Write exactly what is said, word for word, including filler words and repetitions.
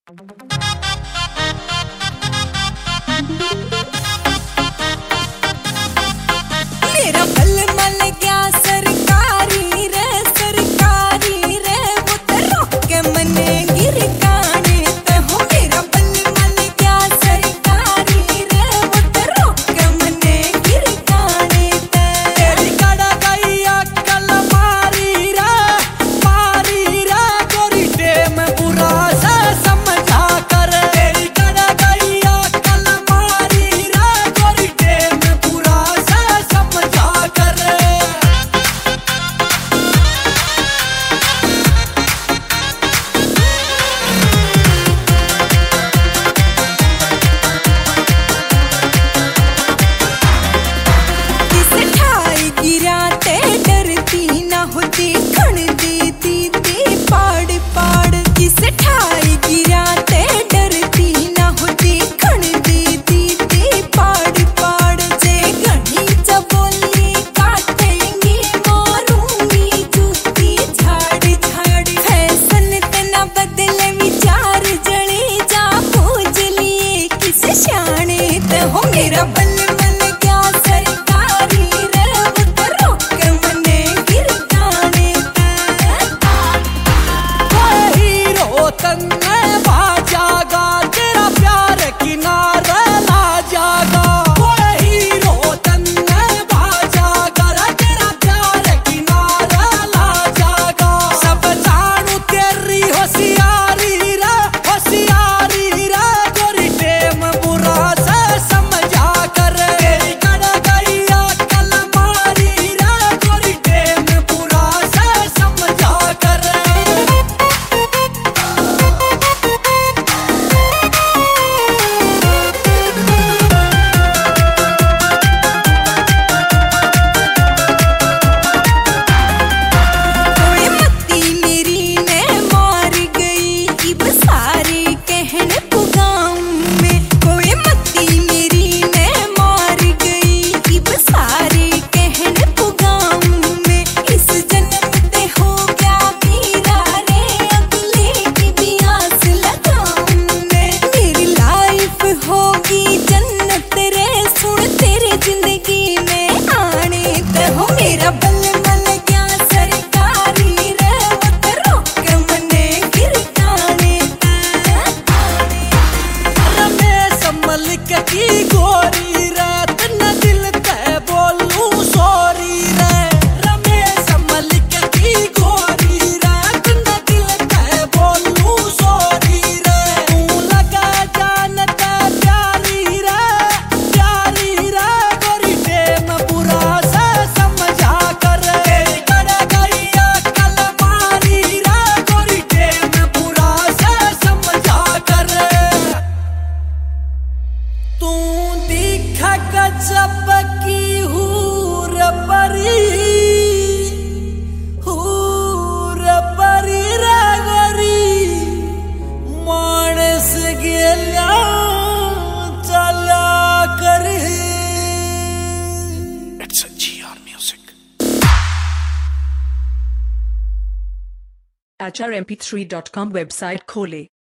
मेरा बल मल गया सरकारी रे सरकारी रे वो तो रोक के मने गिर काने ते हो। मेरा बल मल गया सरकारी रे वो तो रोक के मने गिर काने ते। तेरी कड़ा गई अक्कल मारी रे मारी रे गोरी टेम बुरा से समझा कर। तेरी कड़ा गई अक्कल मारी रे गोरी टेम बुरा से समझा कर। किस ठाई गिरा ते डरती ना होती खण देती ते पाड़ पाड़। किस ठाई गिरा ते डरती ना होती खण देती ते पाड़ पाड़। जे घड़ी चबोली काटेंगी मारूंगी जूती झाड़ झाड़। फैशन तना बदले विचार जले जा पूज लिए किस शाने ते हो। मेरा बल मल गया सरकारी रे वो तो रोक के मने गिर काने ते। कोई हीरो तन्ने भाजागा तेरा प्यार किनारे ला जागा। कोई हीरो तन्ने भाजागा तेरा प्यार किनारे ला जागा। सब जानू तेरी होशियारी रे होशियारी रे गोरी टेम बुरा से समझा कर। तेरी कड़ा गई अक्कल मारी रे गोरी टेम बुरा से समझा कर। कोई मत्ती मेरी ने मार गई इब सारे कहन पुगाऊं में। कोई मत्ती मेरी ने मार गई इब सारे कहन पुगाऊं में। इस जन्म ते हो गया मेरा रे अगले की भी आस लगाऊं मैं। मेरी लाइफ होगी जन्नत रे सुन तेरे जिंदगी में आने ते हो। मेरा बल मल गया सरकारी रे वो तो रोक के मने गिर काने ते। रमेश मलिक की गोरी रे तन्ने दिल ते बोलूं सॉरी रे। रमेश मलिक की गोरी रे तन्ने दिल ते बोलूं सॉरी रे। तू लगा जानता प्यारी रे प्यारी रे गोरी टेम बुरा से समझा कर। तेरी कड़ा गई अक्कल मारी रे गोरी टेम बुरा से समझा कर। तू दिखा गजब की हूर परी हूर परी रे गोरी मानस गेल्या चला कर। It's a G R music. H R M P three dot com website खोले।